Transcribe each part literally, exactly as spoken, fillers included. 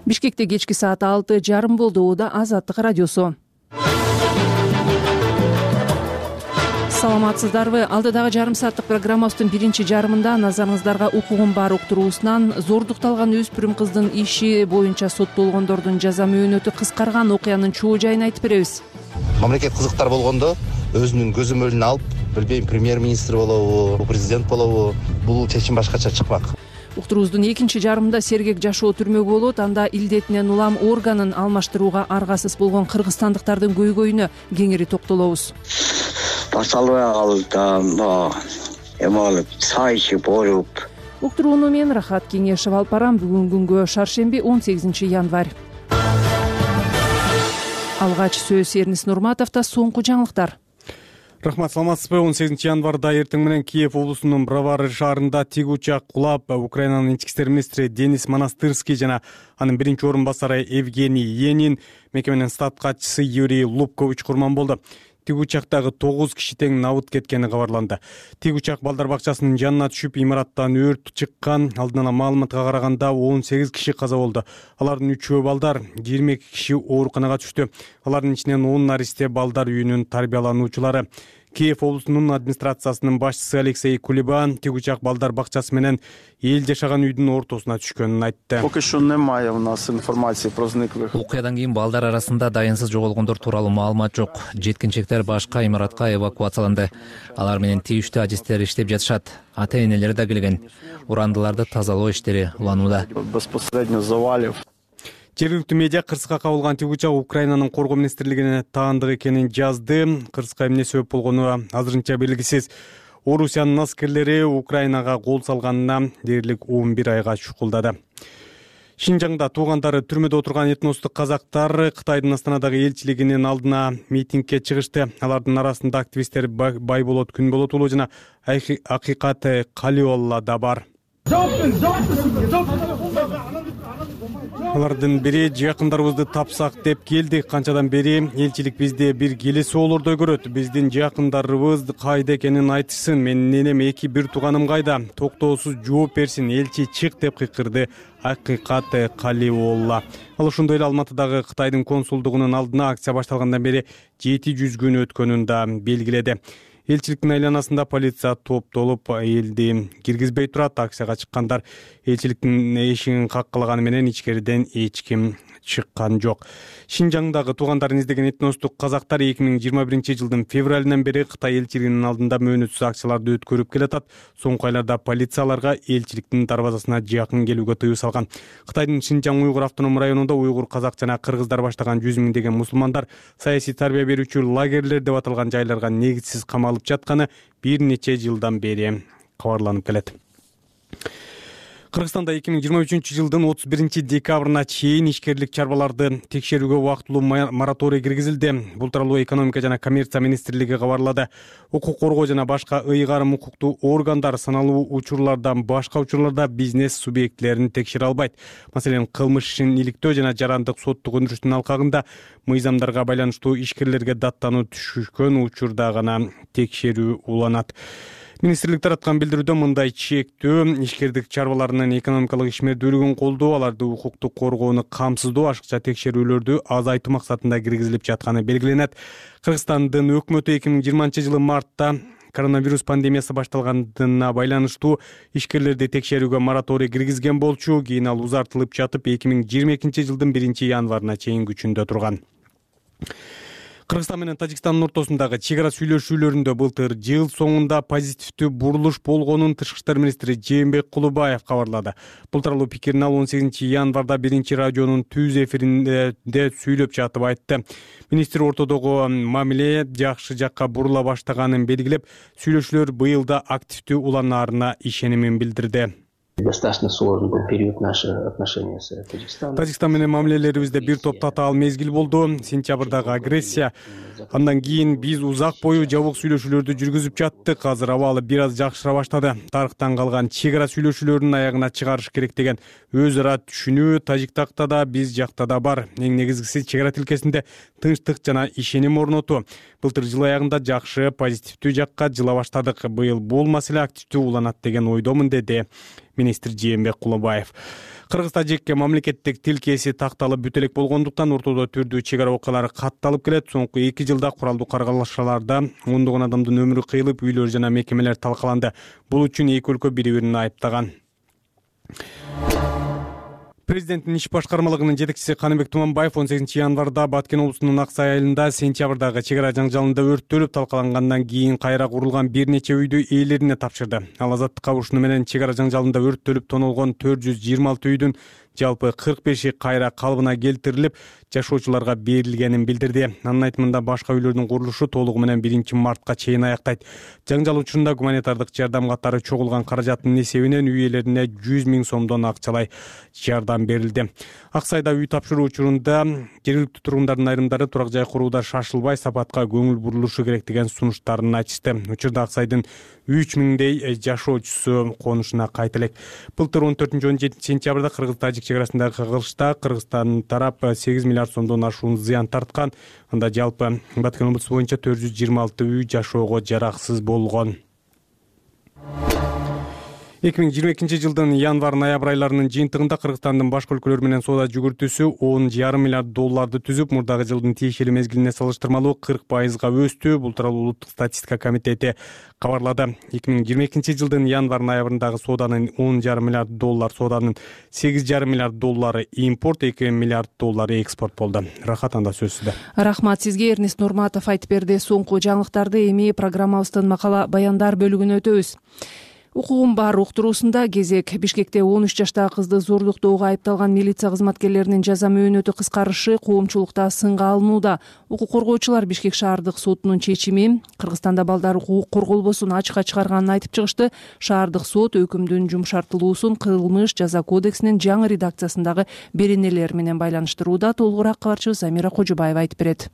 Бишкекте кечки саат алты жарым болду. Ууда Азаттык радиосу. Саламатсыздарбы? Алдыдагы жарым сааттык программабыздын биринчи жарымында назарыңыздарга укугум бар уктуруусунан зордукталган өспүрүм кыздын иши боюнча соттолгондордун жаза мөөнөтү кыскарган окуянын чоо жайын айтып беребиз. Мамлекет кызыктар болгондо өзүнүн көзөмөлүн алып, билбейм, премьер-министр болобу, президент болобу, бул чечим башкача чыкмак. Уктуруубуздун экинчи жарымында сергек жашоо түрмөгө болот. Анда илдетинен улам органын алмаштырууга аргасыз болгон кыргызстандыктардын көйгөйүнө кеңири токтолобуз. Баш албай калып, эме сай ичип ооруп. Уктурууну мен Рахат Кеңешев алып барам. Бүгүнкү күнгө шаршемби он сегизинчи январь. Алгач сөз Эрнис Нурматовдо. Соңку жаңылыктар. Рахмат, саламатсызбы? он сегизинчи январда эртең менен Киев облусунун Бровары шаарында тик учак кулап, Украинанын ички иштер министри Денис Монастырский жана анын биринчи орун басары Евгений Енин, мекеменин стат катчысы Юрий Лубкович курман болду. Тик учактагы тогуз киши тең набыт кеткени кабарланды. Тик учак балдар бакчасынын жанына түшүп, имараттан өрт чыккан. Алдын ала маалыматка караганда он сегиз киши каза болду. Алардын үчөө балдар, жыйырма эки киши ооруканага түштү. Алардын ичинен он наристе балдар үйүнүн тарбиялануучулары. Киев облусунун администрациясынын башчысы Алексей Кулеба тик учак балдар бакчасы менен эл жашаган үйдүн ортосуна түшкөнүн айтты. Поки что немає у нас информации про зниклих. Окуядан кийин балдар арасында дайынсыз жоголгондор тууралуу маалымат жок. Жеткинчектер башка имаратка эвакуацияланды. Алар менен тийиштүү адистер иштеп жатышат. Ата-энелери да келген. Урандыларды тазалоо иштери уланууда. Безпосередньо завалив. Жергиликтүү медиа кырсыкка кабылган тик учак Украинанын коргоо министрлигине таандык экенин жазды. Кырсыкка эмне себеп болгону азырынча белгисиз. Орусиянын аскерлери Украинага кол салганына дээрлик он бир айга чукулдады. Шинжаңда туугандары түрмөдө отурган этностук казактар Кытайдын Астанадагы элчилигинин алдына митингге чыгышты. Алардын арасында активисттер Байболот Күнболот уулу жана Акыйкат Калиолла да бар. Алардын бири жакындарыбызды тапсак деп келди. Канчадан бери элчилик бизди бир келесоолордой көрөт. Биздин жакындарыбыз кайда экенин айтышсын. Менин энем эки бир тууганым кайда? Токтоосуз жооп берсин. Элчи чык деп кыйкырды Акыйкат Калиолла. Ал ошондой эле Алматыдагы Кытайдын консулдугунун алдына акция башталгандан бери жети жүз күн өткөнүн да белгиледи. Элчиликтин айланасында полиция топтолуп элди киргизбей турат. Акцияга чыккандар элчиликтин эшигин каккылаганы менен ичкериден эч ким чыккан жок. Шинжаңдагы туугандарын издеген этностук казактар эки миң жыйырма биринчи жылдын февралынан бери Кытай элчилигинин алдында мөөнөтсүз акцияларды өткөрүп келатат. Соңку айларда полицияларга элчиликтин дарбазасына жакын келүүгө тыюу салган. Кытайдын Шинжаң уйгур автоном районунда уйгур, казак жана кыргыздар баштаган жүз миңдеген мусулмандар саясий тарбия берүүчү лагерлер деп аталган жайларга негизсиз камалып жатканы бир нече жылдан бери кабарланып келет. Кыргызстанда эки миң жыйырма үчүнчү жылдын отуз биринчи декабрына чейин ишкерлик чарбаларды текшерүүгө убактылуу мораторий киргизилди. Бул тууралуу экономика жана коммерция министрлиги кабарлады. Укук коргоо жана башка ыйгарым укуктуу органдар саналуу учурлардан башка учурларда бизнес субъектилерин текшере албайт. Маселен, кылмыш ишин иликтөө жана жарандык соттук өндүрүштүн алкагында мыйзамдарга байланыштуу ишкерлерге даттануу түшкөн учурда гана текшерүү уланат. Министрлик тараткан билдирүүдө мындай чектөө ишкердик чарбаларынын экономикалык ишмердүүлүгүн колдоо, аларды укуктук коргоону камсыздоо, ашыкча текшерүүлөрдү азайтуу максатында киргизилип жатканы белгиленет. Кыргызстандын өкмөтү эки миң жыйырманчы жылы мартта коронавирус пандемиясы башталганына байланыштуу ишкерлерди текшерүүгө мораторий киргизген болчу. Кийин ал узартылып жатып, эки миң жыйырма экинчи жылдын биринчи январына чейин күчүндө турган. Кыргызстан менен Тажикстандын ортосундагы чек ара сүйлөшүүлөрүндө былтыр жыл соңунда позитивдүү бурулуш болгонун Тышкы иштер министри Жээнбек Кулубаев кабарлады. Бул тууралуу пикирин ал он сегизинчи январда биринчи радионун түз эфиринде сүйлөп жатып айтты. Министр ортодогу мамиле жакшы жакка бурула баштаганын белгилеп, сүйлөшүүлөр быйыл да активдүү уланаарына ишенимин билдирди. Достаточно сложный был период наших отношений с Таджикстаном. Тажикстан менен мамилелерибизде бир топ татаал мезгил болду. Сентябрдагы агрессия. Андан кийин биз узак бою жабык сүйлөшүүлөрдү жүргүзүп жаттык. Азыр абалы бир аз жакшыра баштады. Тарыхтан калган чек ара сүйлөшүүлөрдүн аягына чыгарыш керек деген өз ара түшүнүү Тажиктакта да, биз жакта да бар. Эң негизгиси чек ара тилкесинде тынчтык жана ишеним орнотуу. Былтыр жыл аягында жакшы, позитивдүү жакка жыла баштадык. Быйыл бул маселе активдүү уланат деген ойдомун, деди министр Жээнбек Кулубаев. Кыргыз тажик мамлекеттик тилкеси такталып бүт элек болгондуктан ортодо түрдүү чек ара окуялары катталып келет. Соңку эки жылда куралдуу каргылашууларда ондогон адамдын өмүрү кыйылып, үйлөр жана мекемелер талкаланды. Бул үчүн эки өлкө бири-бирин айыптаган. Президенттин иш башкармалыгынын жетекчиси Каныбек Туманбаев он сегизинчи январда Баткен облусунун Аксай айылында сентябрдагы чек ара жаңжалында өрттөлүп талкалангандан кийин кайра курулган бир нече үйдү ээлерине тапшырды. Ал азаттыкка ушуну менен чек ара жаңжалында өрттөлүп тонолгон төрт жүз жыйырма алты үйдүн жалпы кырк беши кайра калыбына келтирилип, жашоочуларга берилгенин билдирди. Анын айтымында башка үйлөрдүн курулушу толугу менен биринчи мартка чейин аяктайт. Жаңжал учурунда гуманитардык жардам катары чогулган каражаттын эсебинен үй ээлерине жүз миң сомдон акчалай жардам берилди. Аксайда үй тапшыруу учурунда жергиликтүү тургундардын айрымдары турак жай курууда шашылбай, сапатка көңүл бурулушу керек деген сунуштарын айтышты. Учурда Аксайдын үч миңдей жашоочусу конушуна кайта элек. Былтыр он төртүнчү он жетинчи сентябрда кыргыз-тажик чек арасындагы кагылышта Кыргызстан тарап сегиз миллиард сомдон ашуун зыян тарткан. Анда жалпы Баткен облусу боюнча төрт жүз жыйырма алты үй жашоого жараксыз болгон. эки миң жыйырма экинчи жылдын январь-ноябрь айларынын жыйынтыгында Кыргызстандын башка өлкөлөр менен соода жүгүртүүсү он жарым миллиард долларды түзүп, мурдагы жылдын тиешелүү мезгилине салыштырмалуу кырк пайызга өстү. Бул тууралуу Улуттук статистика комитети кабарлады. эки миң жыйырма экинчи жылдын январь-ноябрындагы сооданын он жарым миллиард доллар, сооданын сегиз жарым миллиард доллары импорт, эки миллиард доллары экспорт болду. Рахат, анда сөз сизде. Рахмат сизге. Эрнест Нурматов айтып берди. Соңку жаңылыктарды эми программабыздын макала баяндар бөлүгүнө өтөбүз. Укугум бар уктуруусунда кезек. Бишкекте он үч жаштагы кызды зордуктоого айыпталган милиция кызматкерлеринин жаза мөөнөтү кыскарышы коомчулукта сынга алынууда. Укук коргоочулар Бишкек шаардык сотунун чечими Кыргызстанда балдар укугу корголбосун ачыкка чыгарганын айтып чыгышты. Шаардык сот өкүмдүн жумшартылуусун кылмыш жаза кодексинин жаңы редакциясындагы беренелер менен байланыштырууда. Толугураак кабарчыбыз Амира Кожубаева айтып берет.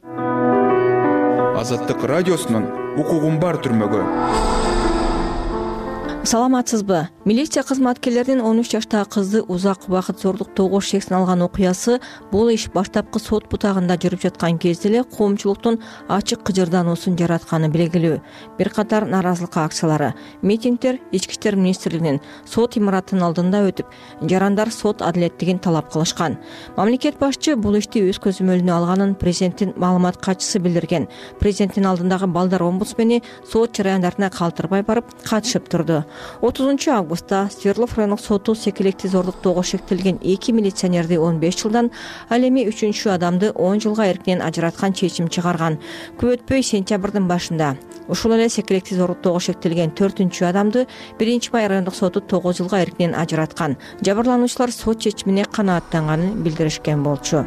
Азаттык радиосунун укугум бар түрмөгү. Саламатсызбы? Милиция кызматкерлеринин он үч жаштагы кызды узак убакыт зордуктоого шексин алган окуясы бул иш баштапкы сот бутагында жүрүп жаткан кезде эле коомчулуктун ачык кыжырдануусун жаратканы белгилүү. Бир катар нааразылык акциялары, митингдер ички иштер министрлигинин сот имаратынын алдында өтүп, жарандар сот адилеттигин талап кылышкан. Мамлекет башчы бул ишти өз көзөмөлүнө алганын президенттин маалымат катчысы билдирген. Президенттин алдындагы балдар омбудсмени сот жараяндарына калтырбай барып катышып турду. отузунчу августта Свердлов райондук соту секилекти зордуктоого шектелген эки милиционерди он беш жылдан, ал эми үчүнчү адамды он жылга эркинен ажыраткан чечим чыгарган. Көп өтпөй сентябрдын башында ушул эле секилекти зордуктоого шектелген төртүнчү адамды биринчи май райондук соту тогуз жылга эркинен ажыраткан. Жабырлануучулар сот чечимине канааттанганын билдиришкен болчу.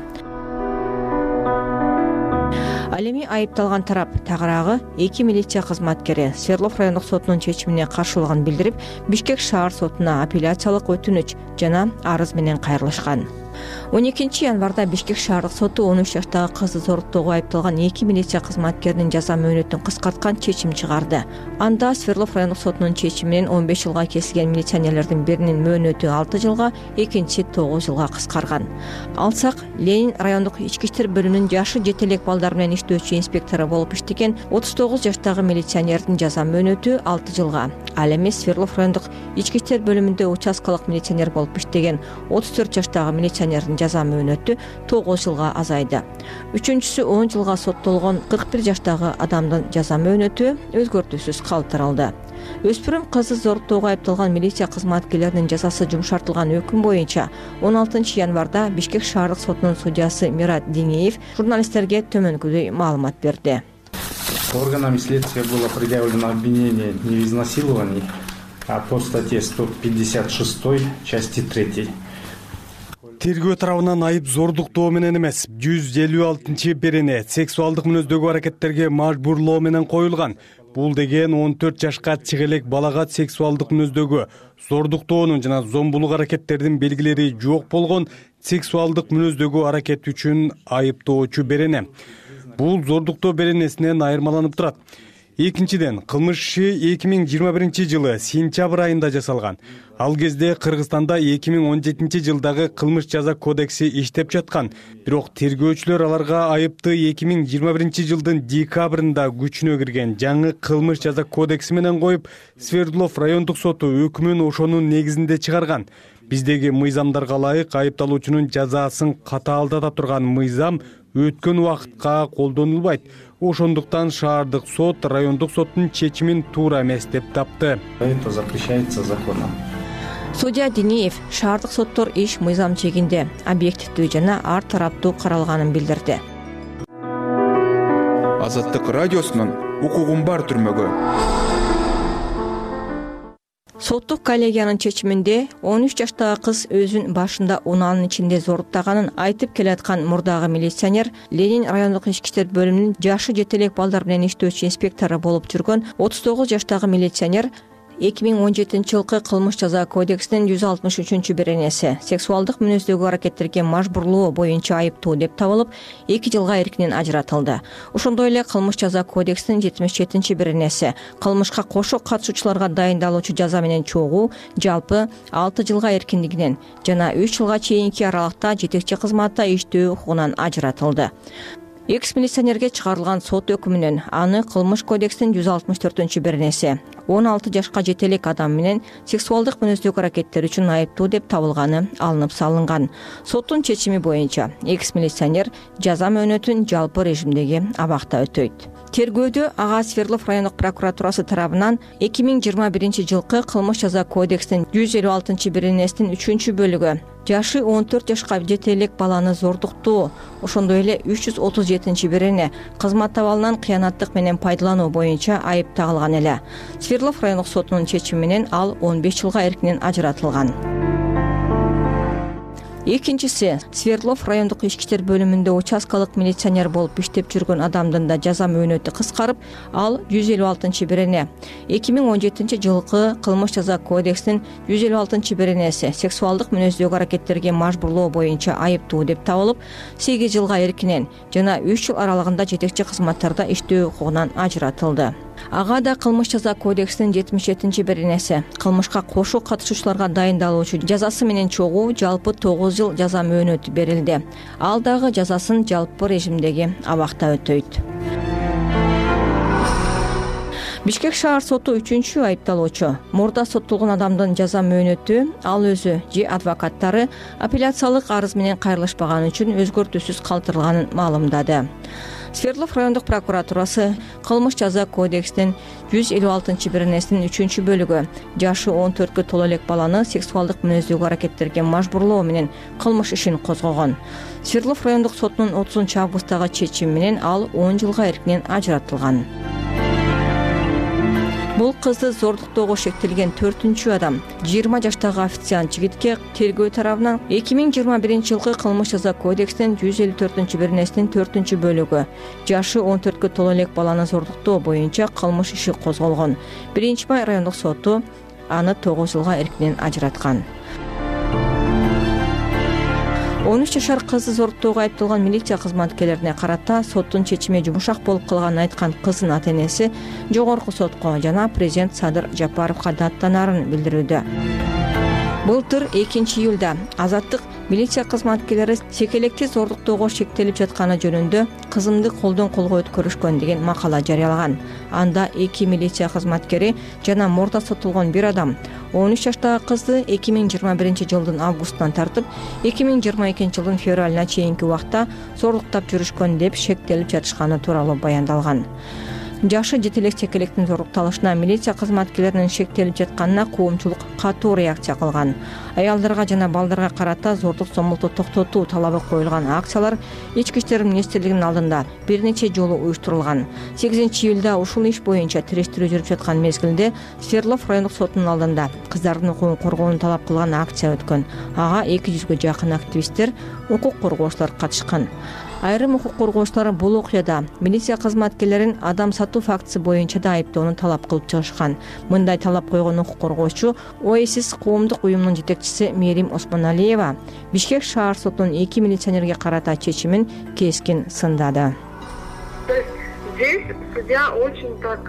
Ал эми айыпталган тарап тагыраагы эки милиция кызматкери Свердлов райондук сотунун чечимине каршылыгын билдирип, Бишкек шаар сотуна апелляциялык өтүнүч жана арыз менен кайрылышкан. он экинчи январда Бишкек шаардык соту он үч жаштагы кызды зордуктоого айыпталган эки милиция кызматкеринин жаза мөөнөтүн кыскарткан чечим чыгарды. Анда Свердлов райондук сотунун чечиминен он беш жылга кесилген милиционерлердин биринин мөөнөтү алты жылга, экинчиси тогуз жылга кыскарган. Алсак, Ленин райондук ички иштер бөлүмүнүн жашы жете элек балдар менен иштөөчү инспектору болуп иштеген отуз тогуз жаштагы милиционердин жаза мөөнөтү алты жылга. Ал эми Свердлов райондук ички иштер бөлүмүндө участкалык милиционер болуп иштеген отуз төрт жаштагы милиционердин жаза мөөнөтү тогуз жылга азайды. Үчүнчүсү он жылга соттолгон кырк бир жаштагы адамдын жаза мөөнөтү өзгөртүүсүз калтырылды. Өспүрүм кызды зордуктоого айыпталган милиция кызматкерлеринин жазасы жумшартылган өкүм боюнча он алтынчы январда Бишкек шаардык сотунун судьясы Мират Динеев журналисттерге төмөнкүдөй маалымат берди. Органами следствия было предъявлено обвинение не в изнасиловании, а по статье сто пятьдесят шесть части третьей. Тергөө тарабынан айып зордуктоо менен эмес, жүз элүү алтынчы берене сексуалдык мүнөздөгү аракеттерге мажбурлоо менен коюлган. Бул деген он төрт жашка чыга элек балага сексуалдык мүнөздөгү зордуктоонун жана зомбулук аракеттердин белгилери жок болгон сексуалдык мүнөздөгү аракет үчүн айыптоочу берене. Бул зордуктоо беренесинен айырмаланып турат. Экинчиден, кылмыш иши эки миң жыйырма биринчи жылы сентябрь айында жасалган. Ал кезде Кыргызстанда эки миң он жетинчи жылдагы кылмыш жаза кодекси иштеп жаткан. Бирок тергөөчүлөр аларга айыпты эки миң жыйырма биринчи жылдын декабрында күчүнө кирген жаңы кылмыш жаза кодекси менен коюп, Свердлов райондук соту өкүмүн ошонун негизинде чыгарган. Биздеги мыйзамдарга ылайык айыпталуучунун жазасын катаалдата турган мыйзам өткөн убакытка колдонулбайт. Ошондуктан шаардык сот райондук соттун чечимин туура эмес деп тапты. Это запрещается законом. Судья Динеев шаардык соттор иш мыйзам чегинде объективдүү жана ар тараптуу каралганын билдирди. Азаттык радиосунун укугун бар түрмөгү. Соттук коллегиянын чечиминде он үч жаштагы кыз өзүн башында унаанын ичинде зоруктаганын айтып келаткан мурдагы милиционер Ленин райондук ички иштер бөлүмүнүн жашы жетелек балдар менен иштөөчү инспектору болуп жүргөн отуз тогуз жаштагы милиционер эки миң он жетинчи жылкы кылмыш жаза кодексинин жүз алтымыш үчүнчү беренеси сексуалдык мүнөздөгү аракеттерге мажбурлоо боюнча айыптуу деп табылып, эки жылга эркинен ажыратылды. Ошондой эле кылмыш жаза кодексинин жетимиш жетинчи беренеси кылмышка кошо катышуучуларга дайындалуучу жаза менен чогуу жалпы алты жылга эркиндигинен жана үч жылга чейинки аралыкта жетекчи кызматта иштөө укугунан ажыратылды. Экс-милиционерге чыгарылган сот өкүмүнөн аны кылмыш кодексинин жүз алтымыш төртүнчү беренеси он алты жашка жетелек адам менен сексуалдык мүнөздөгү аракеттер үчүн айыптуу деп табылганы алынып салынган. Соттун чечими боюнча экс-милиционер жаза мөөнөтүн жалпы режимдеги абакта өтөйт. Тергөөдө ага Свердлов райондук прокуратурасы тарабынан эки миң жыйырма биринчи жылкы кылмыш жаза кодексинин жүз элүү алтынчы беренесинин үчүнчү бөлүгү жашы он төрт жашка жетелек баланы зордуктоо, ошондой эле үч жүз отуз жетинчи берене кызмат абалынан кыянаттык менен пайдалануу боюнча айып тагылган эле. Свердлов райондук сотунун чечими менен ал он беш жылга эркинен ажыратылган. Экинчиси, Свердлов райондук ички иштер бөлүмүндө участкалык милиционер болуп иштеп жүргөн адамдын да жаза мөөнөтү кыскарып, ал жүз элүү алтынчы берене. эки миң он жетинчи жылкы кылмыш жаза кодексинин жүз элүү алтынчы беренеси сексуалдык мүнөздөгү аракеттерге мажбурлоо боюнча айыптуу деп табылып, сегиз жылга эркинен жана үч жыл аралыгында жетекчи кызматтарда иштөө укугунан ажыратылды. Ага да кылмыш жаза кодексинин жетимиш жетинчи беренеси кылмышка кошо катышуучуларга дайындалуучу жазасы менен чогуу жалпы тогуз жыл жаза мөөнөтү берилди. Ал дагы жазасын жалпы режимдеги абакта өтөйт. Бишкек шаар соту үчүнчү айыпталуучу мурда соттолгон адамдын жаза мөөнөтү ал өзү же адвокаттары апелляциялык арыз менен кайрылышпаганы үчүн өзгөртүүсүз калтырылганын маалымдады. Свердлов райондук прокуратурасы кылмыш жаза кодексинин жүз элүү алтынчы беренесинин үчүнчү бөлүгү жашы он төрткө толо элек баланы сексуалдык мүнөздөгү аракеттерге мажбурлоо менен кылмыш ишин козгогон. Свердлов райондук сотунун отузунчу августтагы чечими менен ал он жылга эркинен ажыратылган. Бул кызды зордуктоого шектелген төртүнчү адам жыйырма жаштагы официант жигитке тергөө тарабынан эки миң жыйырма биринчи жылкы кылмыш жаза кодексинин жүз элүү төртүнчү беренесинин төртүнчү бөлүгү жашы он төрткө толо элек баланы зордуктоо боюнча кылмыш иши козголгон. Биринчи май райондук соту аны тогуз жылга эркинен ажыраткан. он үч жашар кызды зордуктоого айыпталган милиция кызматкерлерине карата соттун чечими жумшак болуп калганын айткан кыздын ата-энеси жогорку сотко жана президент Садыр Жапаровго даттанаарын билдирүүдө. Былтыр экинчи июлда Азаттык милиция кызматкерлери секелекти зордуктоого шектелип жатканы жөнүндө кызымды колдон колго өткөрүшкөн деген макала жарыялаган. Анда эки милиция кызматкери жана мурда соттолгон бир адам он үч жаштагы кызды эки миң жыйырма биринчи жылдын августунан тартып эки миң жыйырма экинчи жылдын февралына чейинки убакта зордуктап жүрүшкөн деп шектелип жатышканы тууралуу баяндалган. Жашы жетелек секелектин зордукталышына милиция кызматкерлеринин шектелип жатканына коомчулук катуу реакция кылган. Аялдарга жана балдарга карата зордук зомбулукту токтотуу талабы коюлган акциялар ички иштер министрлигинин алдында бир нече жолу уюштурулган. сегизинчи июлда ушул иш боюнча териштирүү жүрүп жаткан мезгилде Свердлов райондук сотунун алдында кыздардын укугун коргоону талап кылган акция өткөн. Ага эки жүзгө жакын активисттер, укук коргоочулар катышкан. Айрым укук коргоочулар бул окуяда милиция кызматкерлерин адам сатуу фактысы боюнча да айыптоону талап кылып чыгышкан. Мындай талап койгон укук коргоочу Оэсис коомдук уюмунун жетекчиси Мерим Осмоналиева Бишкек шаар сотунун эки милиционерге карата чечимин кескин сындады. Biz здесь судья очень так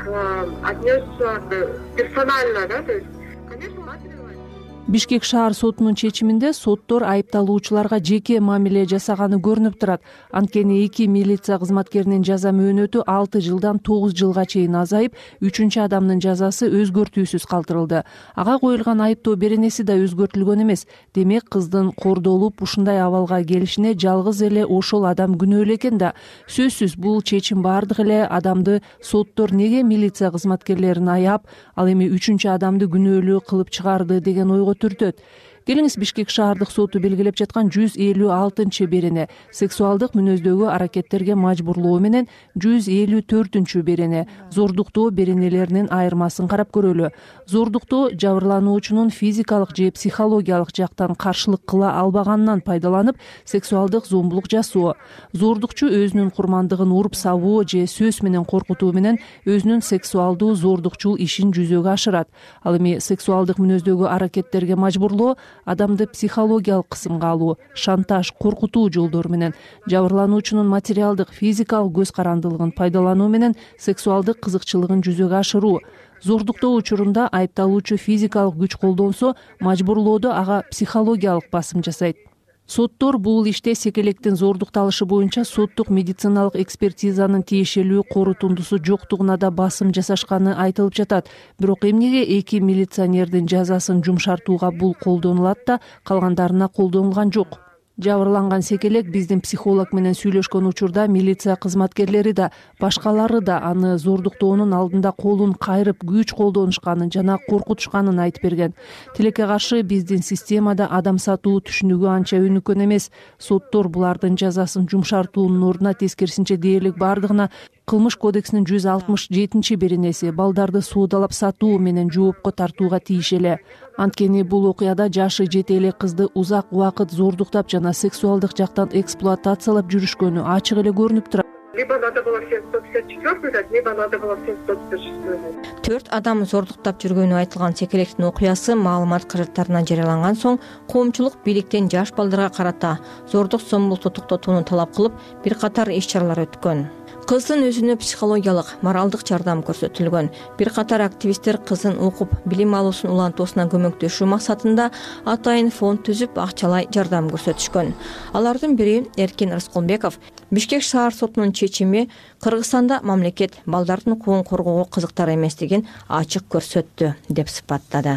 отнесся персонально, да, то есть, конечно, материально. Бишкек шаар сотунун чечиминде соттор айыпталуучуларга жеке мамиле жасаганы көрүнүп турат. Анткени эки милиция кызматкеринин жаза мөөнөтү алты жылдан тогуз жылга чейин азайып, үчүнчү адамдын жазасы өзгөртүүсүз калтырылды. Ага коюлган айыптоо беренеси да өзгөртүлгөн эмес. Демек, кыздын кордолуп ушундай абалга келишине жалгыз эле ошол адам күнөөлүү экен да. Сөзсүз бул чечим бардык эле адамды соттор неге милиция кызматкерлерин аяп, ал эми үчүнчү адамды күнөөлүү кылып чыгарды деген ойго түртөт. Келиңиз Бишкек шаардык соту белгилеп жаткан жүз элүү алтынчы берене сексуалдык мүнөздөгү аракеттерге мажбурлоо менен жүз элүү төртүнчү берене зордуктоо беренелеринин айырмасын карап көрөлү. Зордуктоо жабырлануучунун физикалык же психологиялык жактан каршылык кыла албаганынан пайдаланып сексуалдык зомбулук жасоо. Зордукчу өзүнүн курмандыгын уруп сабоо же сөз менен коркутуу менен өзүнүн сексуалдуу зордукчул ишин жүзөгө ашырат. Ал эми сексуалдык мүнөздөгү аракеттерге мажбурлоо адамды психологиялык кысымга алуу, шантаж, коркутуу жолдору менен жабырлануучунун материалдык, физикалык көз карандылыгын пайдалануу менен сексуалдык кызыкчылыгын жүзөгө ашыруу. Зордуктоо учурунда айыпталуучу физикалык күч колдонсо, мажбурлоодо ага психологиялык басым жасайт. Соттор бул иште секелектин зордукталышы боюнча соттук медициналык экспертизанын тиешелүү корутундусу жоктугуна да басым жасашканы айтылып жатат. Бирок эмнеге эки милиционердин жазасын жумшартууга бул колдонулат да калгандарына колдонулган жок? Жабырланган секелек биздин психолог менен сүйлөшкөн учурда милиция кызматкерлери да, башкалары да аны зордуктоонун алдында колун кайрып күч колдонушканын жана коркутушканын айтып берген. Тилекке каршы биздин системада адам сатуу түшүнүгү анча өнүккөн эмес. Соттор булардын жазасын жумшартуунун ордуна тескерисинче дээрлик бардыгына Кылмыш кодексинин жүз алтымыш жетинчи беренеси балдарды соодалап сатуу менен жоопко тартууга тийишеле. Анткени бул окуяда жашы жете эле кызды узак убакыт зордуктап жана сексуалдык жактан эксплуатациялап жүрүшкөнү ачык эле көрүнүп турат. Либо надо было всем сто пятьдесят четвёртый дать, либо надо было всем сто пятьдесят шестой дать. Төрт адам зордуктап жүргөнү айтылган секелектин окуясы маалымат каражаттарына жарыяланган соң коомчулук бийликтен жаш балдарга карата зордук зомбулукту токтотууну талап кылып, бир катар иш чаралар өткөн. Кыздын өзүнө психологиялык, моралдык жардам көрсөтүлгөн. Бир катар активисттер кыздын окуп, билим алуусун улантуусуна көмөктөшүү максатында атайын фонд түзүп, акчалай жардам көрсөтүшкөн. Алардын бири Эркин Рыскулбеков. Бишкек шаар сотунун чечими Кыргызстанда мамлекет балдардын укугун коргоого кызыктар эместигин ачык көрсөттү деп сыпаттады.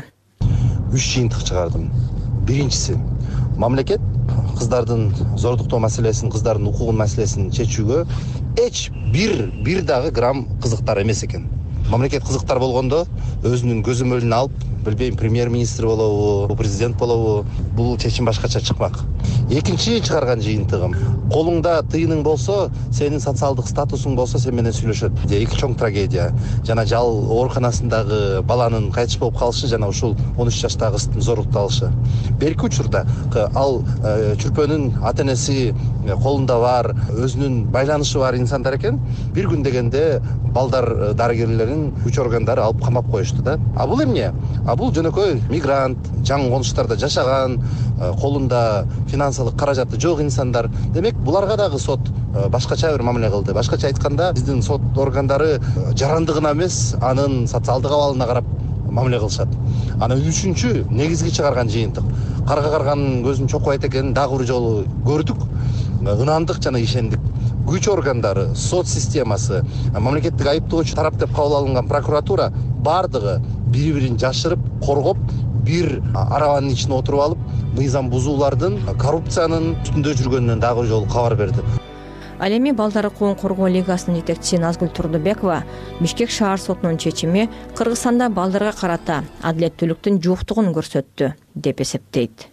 Үч жыйынтык чыгардым. Биринчиси, мамлекет кыздардын зордуктоо маселесин, кыздардын укугун маселесин чечүүгө эч бир бир дагы грамм кызыктар эмес экен. Мамлекет кызыктар болгондо өзүнүн көзөмөлүн алып, билбейм, премьер-министр болобу, президент болобу, бул чечим башкача чыкмак. Экинчи чыгарган жыйынтыгым, колуңда тыйының болсо, сенин социалдык статусуң болсо, сен менен сүйлөшөт. Эки чоң трагедия. Жана жал ооруканасындагы баланын кайтыш болуп калышы жана ушул он үч жаштагы кыздын зордукталышы. Берки учурда ал чүрпөнүн ата-энеси колунда бар, өзүнүн байланышы бар инсандар экен. Бир күн дегенде балдар дарыгерлерин күч органдары алып камап коюшту да. А бул эмне? А бул жөнөкөй мигрант, жаңы конуштарда жашаган, колунда финансылык каражаты жок инсандар. Демек, буларга дагы сот башкача бир мамиле кылды. Башкача айтканда, биздин сот органдары жарандыгына эмес, анын социалдык абалына карап мамиле кылышат. Анан үчүнчү негизги чыгарган жыйынтык. Карга карганын көзүн чокпойт экенин дагы бир жолу көрдүк. Ынандык жана ишендик. Күч органдары, сот системасы, мамлекеттик айыптоочу тарап деп кабыл алынган прокуратура бардыгы бири-бирин жашырып, коргоп, бир арабанын ичине отуруп алып, мыйзам бузуулардын, коррупциянын үстүндө жүргөнүнөн дагы бир жолу кабар берди. Ал эми балдар укугун коргоо лигасынын жетекчиси Назгүл Турдубекова Бишкек шаар сотунун чечими Кыргызстанда балдарга карата адилеттүүлүктүн жоктугун көрсөттү деп эсептейт.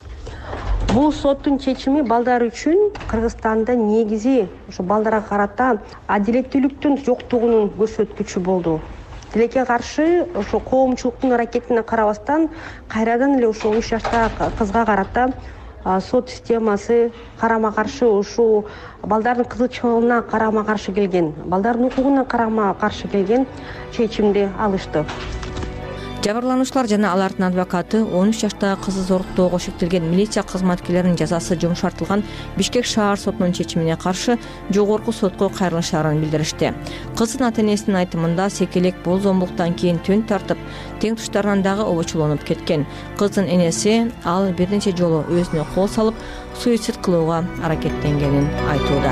Бул соттун чечими балдар үчүн Кыргызстанда негизи ошо балдарга карата адилеттүүлүктүн жоктугунун көрсөткүчү болду. Тилекке каршы ошо коомчулуктун аракетине карабастан кайрадан эле ошо он үч жаштагы кызга карата сот системасы карама каршы ушул балдардын кызыкчылыгына карама каршы келген, балдардын укугуна карама каршы келген чечимди алышты. Жабырлануучулар жана алардын адвокаты он үч жаштагы кызы зоруктоого шектелген милиция кызматкерлеринин жазасы жумшартылган Бишкек шаар сотунун чечимине каршы жогорку сотко кайрылышаарын билдиришти. Кыздын ата-энесинин айтымында секелек бул зомбулуктан кийин төн тартып, тең туштарынан дагы обочолонуп кеткен. Кыздын энеси ал бир нече жолу өзүнө кол салып, суицид кылууга аракеттенгенин айтууда.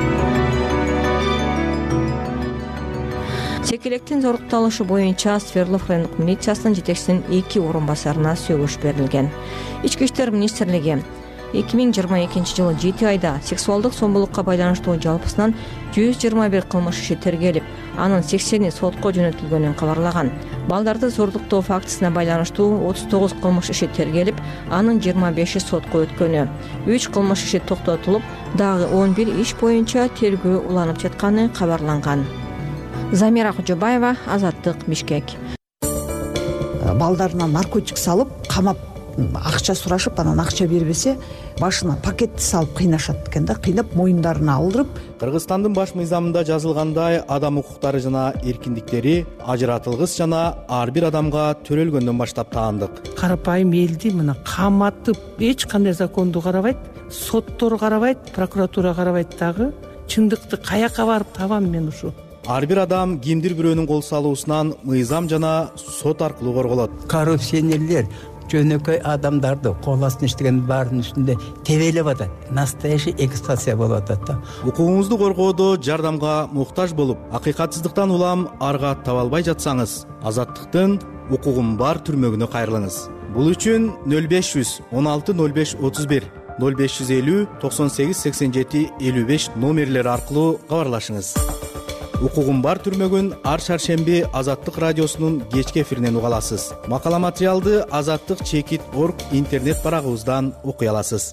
Секелектин зорукталышы боюнча Свердлов райондук милициясынын жетекчисинин эки орун басарына сөгүш берилген. Ички иштер министрлиги эки миң жыйырма экинчи жылы жети айда сексуалдык зомбулукка байланыштуу жалпысынан жүз жыйырма бир кылмыш иши тергелип, анын сексени сотко жөнөтүлгөнүн кабарлаган. Балдарды зордуктоо фактысына байланыштуу отуз тогуз кылмыш иши тергелип, анын жыйырма беши сотко өткөнү. үч кылмыш иши токтотулуп, дагы он бир иш боюнча тергөө уланып жатканы кабарланган. Замира Кожобаева, Азаттык, Бишкек. Балдарына наркотик салып, камап акча сурашып, анан акча бербесе, башына пакетти салып кыйнашат экен да, кыйнап моюндарына алдырып. Кыргызстандын баш мыйзамында жазылгандай, адам укуктары жана эркиндиктери ажыратылгыс жана ар бир адамга төрөлгөндөн баштап таандык. Карапайым элди мына каматып, эч кандай законду карабайт, соттор карабайт, прокуратура карабайт дагы. Чындыкты каяка барып табам мен ушу? Ар бир адам кимдир бирөөнүн кол салуусунан мыйзам жана сот аркылуу корголот. Коррупционерлер жөнөкөй адамдарды кол астына иштеген баардын үстүндө тебелеп атат. Настоящий эксплуатация болуп атат да. Укугуңузду коргоодо жардамга муктаж болуп, акыйкатсыздыктан улам арга таба албай жатсаңыз, Азаттыктын укугум бар түрмөгүнө кайрылыңыз. Бул үчүн нөл беш жүз он алты нөл беш отуз бир, нөл беш жүз элүү токсон сегиз сексен жети элүү беш номерлери аркылуу кабарлашыңыз. Укугум бар түрмөгүн ар шаршемби Азаттык радиосунун кечки эфиринен уга аласыз. Макала материалды азаттык чекит точка орг интернет барагыбыздан окуй аласыз.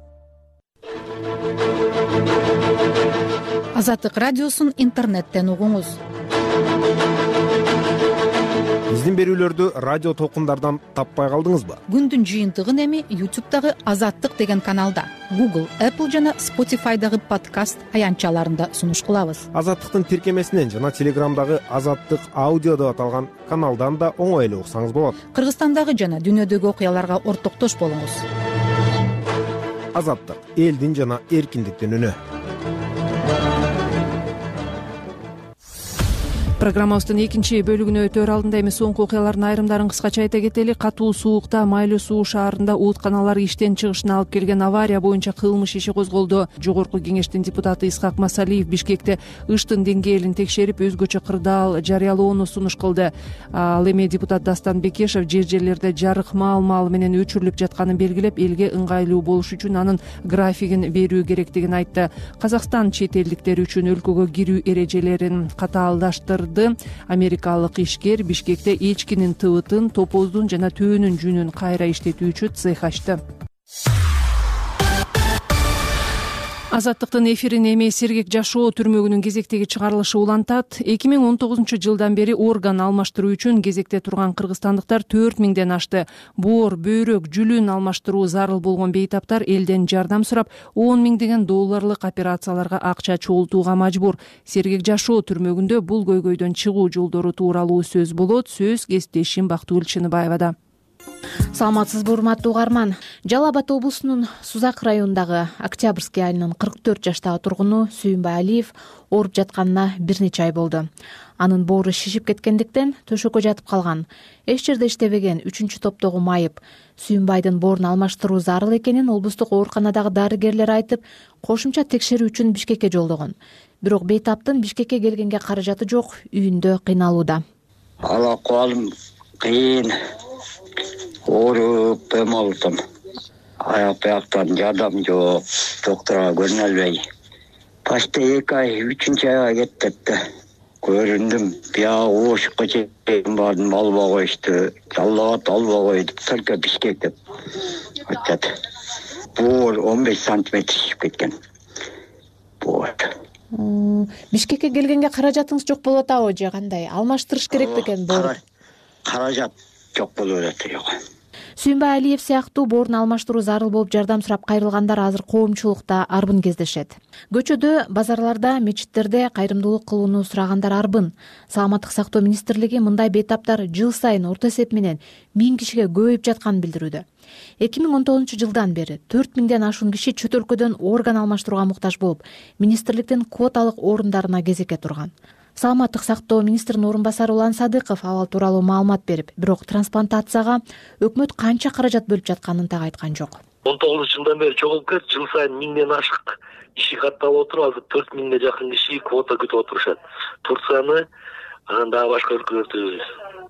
Азаттык радиосун интернеттен угуңуз. Биздин берүүлөрдү радио толкундардан таппай калдыңызбы? Күндүн жыйынтыгын эми ютубтагы Азаттык деген каналда, Google, Apple жана Spotify'дагы подкаст аянтчаларында сунуш кылабыз. Азаттыктын тиркемесинен жана Телеграмдагы Азаттык аудио деп аталган каналдан да оңой эле уксаңыз болот. Кыргызстандагы жана дүйнөдөгү окуяларга ортоктош болуңуз. Азаттык — элдин жана эркиндиктин үнү. Программабыздын экинчи бөлүгүнө өтөр алдында эми соңку окуялардын айрымдарын кыскача айта кетели. Катуу суукта Майлуу суу шаарында ooтканалар иштен чыгышына алып келген авария боюнча кылмыш иши козголду. Жогорку кеңештин депутаты Исхак Масалиев Бишкекте ыштын деңгээлин текшерип, өзгөчө кырдаал жарыялоону сунуш кылды. Ал эми депутат Дастан Бекешев жер жерлерде жарык маал-маал менен өчүрүлүп жатканын белгилеп, элге ыңгайлуу болуш үчүн анын графигин берүү керектигин айтты. Казакстан чет элдиктер үчүн өлкөгө кирүү эрежелерин катаалдаштырды. Америкалык ишкер Бишкекте эчкинин тыбытын, топоздун жана төөнүн жүнүн кайра иштетүүчү цех ачты. Азаттыктын эфирин эми Сергек жашоо түрмөгүнүн кезектеги чыгарылышы улантат. эки миң он тогузунчу жылдан бери орган алмаштыруу үчүн кезекте турган кыргызстандыктар төрт миңден ашты. Боор, бөйрөк, жүлүн алмаштыруу зарыл болгон бейтаптар элден жардам сурап, он миңдеген долларлык операцияларга акча чогултууга мажбур. Сергек жашоо түрмөгүндө бул көйгөйдөн чыгуу жолдору тууралуу сөз болот. Сөз кесиптешим Бактыгүл Чыныбаевада. Саламатсызбы, урматтуу угарман. Жалал Абад облусунун Сузак районундагы Октябрьский айылынын кырк төрт жаштагы тургуну Сүйүнбай Алиев ооруп жатканына бир нече ай болду. Анын боору шишип кеткендиктен төшөккө жатып калган. Эч жерде иштебеген үчүнчү топтогу майып Сүйүнбайдын боорун алмаштыруу зарыл экенин облустук ооруканадагы дарыгерлер айтып, кошумча текшерүү үчүн Бишкекке жолдогон. Бирок бейтаптын Бишкекке келгенге каражаты жок, үйүндө кыйналууда. Ала калым кыйын. Ооруп эм алдым. Аяк бияктан жардам жок, доктурга көрүнө албай. Почти эки ай, үчүнчү айга кетти. Көрүндүм, биягы ошукка чейин бардым, албай коюшту. Жаллабат албай койду, только Бишкек деп айтат. Боор он беш сантиметр шишип кеткен. Боор. Бишкекке келгенге каражатыңыз жок болот абы же кандай? Алмаштырыш керек бекен боорду. Каражат жок болуп атат. Сүйүнбай Алиев сыяктуу боорун алмаштыруу зарыл болуп жардам сурап кайрылгандар азыр коомчулукта арбын кездешет. Көчөдө, базарларда, мечиттерде кайрымдуулук кылууну сурагандар арбын. Саламаттык сактоо министрлиги мындай бейтаптар жыл сайын орто эсеп менен миң кишиге көбөйүп жатканын билдирүүдө. эки миң он тогузунчу жылдан бери төрт миңден ашуун киши чөт өлкөдөн орган алмаштырууга муктаж болуп, министрликтин квоталык орундарына кезекке турган. Саламаттык сактоо министринин орун басары Улан Садыков абал тууралуу маалымат берип, бирок трансплантацияга өкмөт канча каражат бөлүп жатканын так айткан жок. он тогузунчу жылдан бери чогулуп кетти, жыл сайын миңден ашык киши катталып отуруп, азыр төрт миңге жакын киши квота күтүп отурушат. Турцияны, анан дагы башка өлкөлөрдү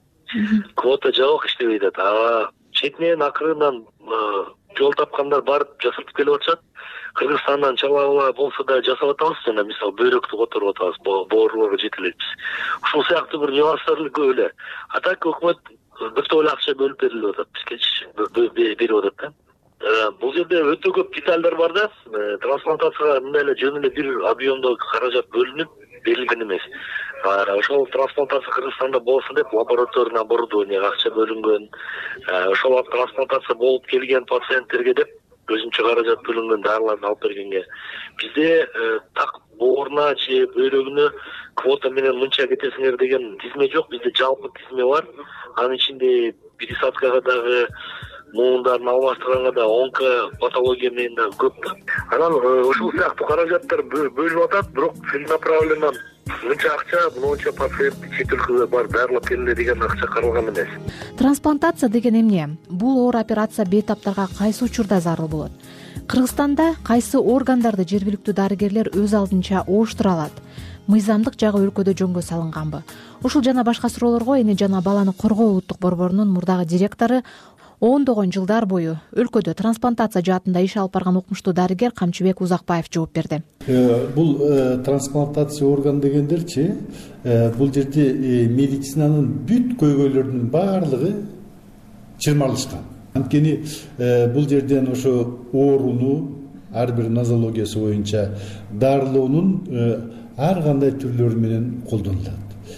квота жок иштебей атат. А четинен акырындан жол тапкандар барып жасатып келип атышат. Кыргызстандан чала болсо да жасап атабыз, жана мисалы бөйрөктү которуп атабыз, боорулорго жете элекпиз. Ушул сыяктуу бир нюанстар көп эле. А так өкмөт бөтө эле акча бөлүп берилип атат, бизге берип атат да. Бул жерде өтө көп детальдар бар да. Трансплантацияга мындай эле жөн эле бир объемдо каражат бөлүнүп берилген эмес. Ошол трансплантация Кыргызстанда болсун деп лабораторный оборудованияга акча бөлүнгөн. Ошол трансплантация болуп келген пациенттерге деп өзүнчө каражат бөлүнгөн, дарыларды алып бергенге. Бизде так бооруна же бөйрөгүнө квота менен мынча кетесиңер деген тизме жок. Бизде жалпы тизме бар. Анын ичинде пересадкага дагы, муундарын алмаштырганга да, онко патология менен да көп да. Анан ушул сыяктуу каражаттар бөлүнүп атат, бирок целенаправленно мынча акча, мынча пациент чет өлкөгө барып дарылап келели деген акча каралган эмес. Трансплантация деген эмне? Бул оор операция бейтаптарга кайсы учурда зарыл болот? Кыргызстанда кайсы органдарды жергиликтүү дарыгерлер өз алдынча ооштура алат? Мыйзамдык жагы өлкөдө жөнгө салынганбы? Ушул жана башка суроолорго эне жана баланы коргоо улуттук борборунун мурдагы директору, ондогон жылдар бою өлкөдө трансплантация жаатында иш алып барган укмуштуу дарыгер Камчыбек Узакбаев жооп берди. Бул трансплантация орган дегендерчи, бул жерде медицинанын бүт көйгөйлөрүнүн баардыгы чырмалышкан. Анткени бул жерден ошо ооруну ар бир нозологиясы боюнча дарылоонун ар кандай түрлөрү менен колдонулат.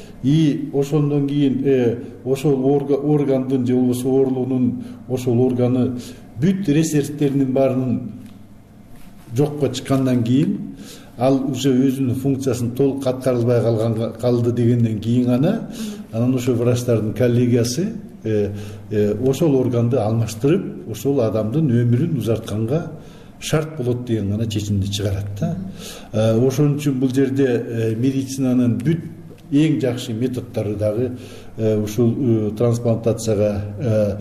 И ошондон кийин ошол органдын же болбосо оорулуунун ошол органы бүт резервтеринин баарынын жокко чыккандан кийин, ал уже өзүнүн функциясын толук аткарылбай калган калды дегенден кийин гана анан ошо врачтардын коллегиясы ошол органды алмаштырып, ошол адамдын өмүрүн узартканга шарт болот деген гана чечимди чыгарат да. Ошон үчүн бул жерде медицинанын бүт эң жакшы методдору дагы ушул трансплантацияга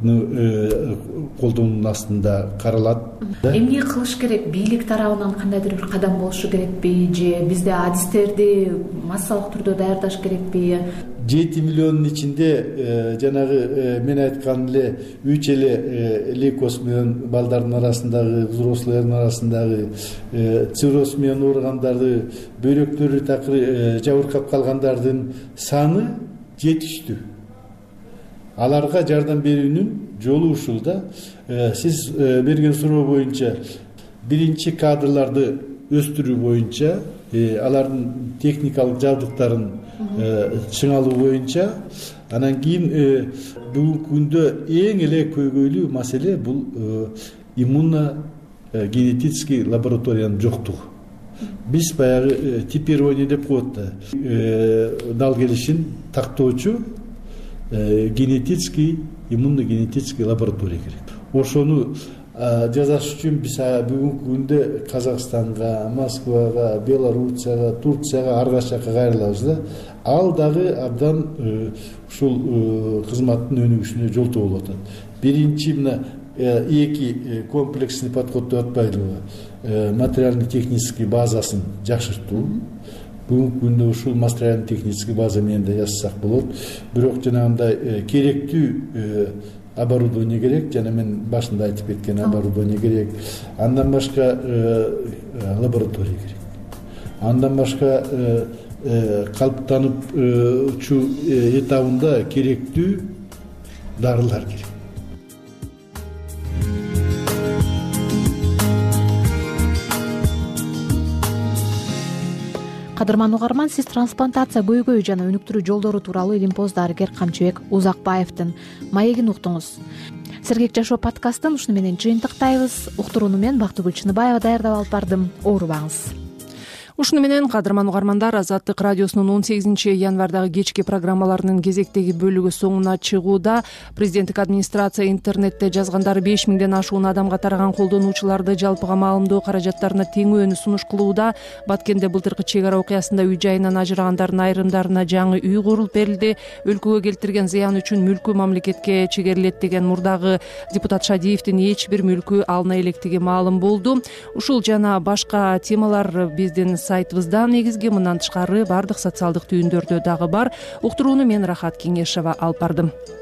колдонуунун астында каралат. Эмне кылыш керек? Бийлик тарабынан кандайдыр бир кадам болушу керекпи? Же бизде адистерди массалык түрдө даярдаш керекпи? жети миллиондун ичинде жанагы мен айткан эле үч эле лейкоз менен балдардын арасындагы, взрослыйлардын арасындагы цирроз менен ооругандарды, бөйрөктөрү такыр жабыркап калгандардын саны жетиштүү. Аларга жардам берүүнүн жолу ушул да. Сиз берген суроо боюнча биринчи кадрларды өстүрүү боюнча, алардын техникалык жабдыктарын чыңалуу боюнча, анан кийин бүгүнкү күндө эң эле көйгөйлүү маселе бул иммуно генетический лабораториянын жоктугу. Биз баягы типирование деп коет да, дал келишин тактоочу генетический, иммуно генетический лаборатория керек. Ошону жасаш үчүн биз бүгүнкү күндө Казакстанга, Москвага, Белоруссияга, Турцияга, ар кайсы жака кайрылабыз да. Ал дагы абдан ушул кызматтын өнүгүшүнө жол болуп атат. Биринчи мына эки комплексный подход деп атпайлыбы? Материально технический базасын жакшыртуу. Бүгүнкү күндө ушул материально технический база менен да жасасак болот. Бирок жанагындай керектүү оборудование керек, жана мен башында айтып кеткен оборудование керек. Андан башка лаборатория керек. Андан башка калыптануучу этабында керектүү дарылар керек. Кадырман угарман, сиз трансплантация көйгөйү жана өнүктүрүү жолдору тууралуу Илимпоз дарыгер Камчыбек Узакбаевдин маегин уктуңуз. Сергек жашоо подкастын ушуну менен жыйынтыктайбыз. Уктурууну мен Бактыгүл Чыныбаева даярдап алып бардым. Оорубаңыз. Ушуну менен кадырман угармандар, Азаттык радиосунун он сегизинчи январдагы кечки программаларынын кезектеги бөлүгү соңуна чыгууда. Президенттик администрация интернетте жазгандары беш миңден ашуун адамга тараган колдонуучуларды жалпыга маалымдоо каражаттарына теңөөнү сунуш кылууда. Баткенде былтыркы чек ара окуясында үй жайынан ажырагандардын айрымдарына жаңы үй курулуп берилди. Өлкөгө келтирген зыян үчүн мүлкү мамлекетке чегерилет деген мурдагы депутат Шадиевдин эч бир мүлкү алына электиги маалым болду. Ушул жана башка темалар биздин сайтыбызда негизги, мындан тышкары бардык социалдык түйүндөрдө дагы бар. Уктурууну мен Рахат Кеңешова алып бардым.